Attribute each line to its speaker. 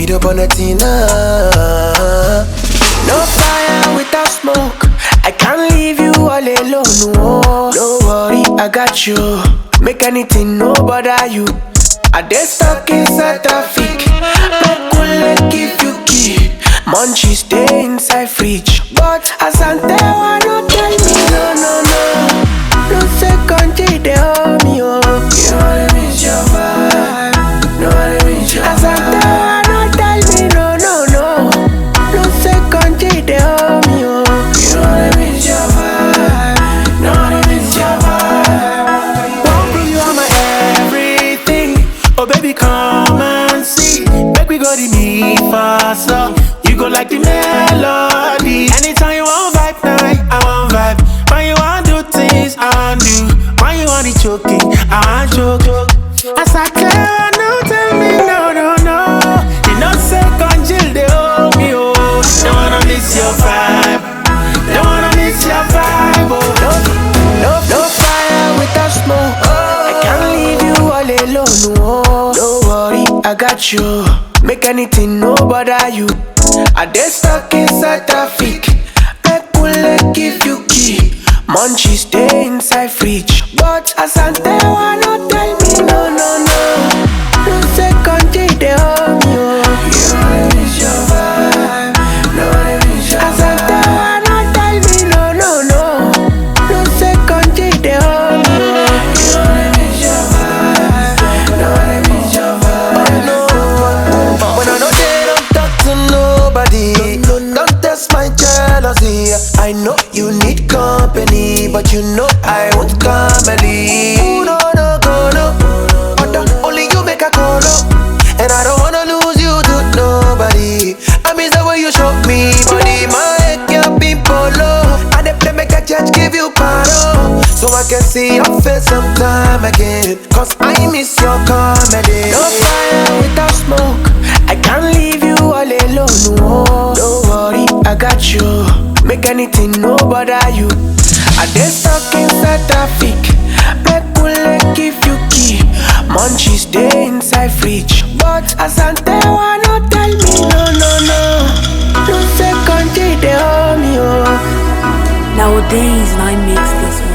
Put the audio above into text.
Speaker 1: Speed up on the Tina. No fire without smoke. I can't leave you all alone. No, don't worry, I got you. Make anything no bother you. I dey stuck inside traffic. No cool give you key. Munchies stay inside fridge. But Asante wanna tell me no, no, no. No second G they hold me up. You know what I miss your vibe. No what I miss your vibe. Asante wanna tell me no, no, no. No second G they hold me up. You know what I miss your vibe. No what I miss your vibe. Won't prove you are my everything. Oh baby come and see. Make we go the me faster. You go like the melody. Anytime you want vibe night, I want vibe. When you want do things, I want do. When you want the choking, I want choke. As I can, no tell me no, no, no. You know second chill, they hold me, oh. Don't wanna miss your vibe. Don't wanna miss your vibe, oh. No fire without smoke. I can't leave you all alone, oh. Don't worry, I got you. Make anything no bother you. I dey stuck inside traffic. Make cool give you key. Munchies stay inside fridge. But Asante wanna tell me no, no, no. No second G they hold me up. You know I miss your vibe. No I miss your vibe. Asante wanna tell me no, no, no. No second G they hold me up. You know I miss your vibe. No I miss your vibe. No. When I know they don't talk to nobody, don't test my jealousy. I know you need company, but you know I want comedy. Ooh, no, no, go, no. Only you make a call, no. And I don't wanna lose you to nobody. I miss the way you show me body. My head can't be polo. And if they make a judge give you paro, so I can see your face sometime again. Cause I miss your comedy. No fire without smoke. I can't leave you all alone, no. Don't worry, I got you. Make anything no bother you. I dey stuck inside traffic. Make cool give you key. Munchies stay inside fridge. But Asante wanna tell me no, no, no. No second G they hold me up.
Speaker 2: Nowadays, I mix this one.